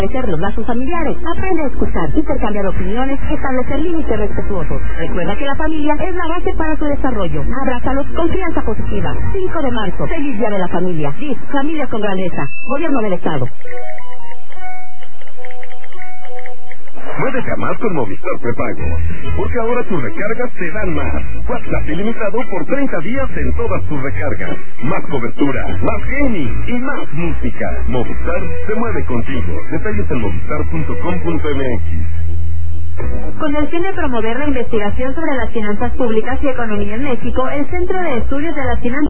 Establecer los lazos familiares, aprende a escuchar, intercambiar opiniones, establecer límites respetuosos. Recuerda que la familia es la base para tu desarrollo. Abrázalos con crianza positiva. 5 de marzo, feliz día de la familia. DIF, familias con grandeza. Gobierno del Estado. Muévete a más con Movistar Prepago, porque ahora tus recargas te dan más. WhatsApp ilimitado por 30 días en todas tus recargas. Más cobertura, más gaming y más música. Movistar se mueve contigo. Detalles en movistar.com.mx. Con el fin de promover la investigación sobre las finanzas públicas y economía en México, el Centro de Estudios de las Finanzas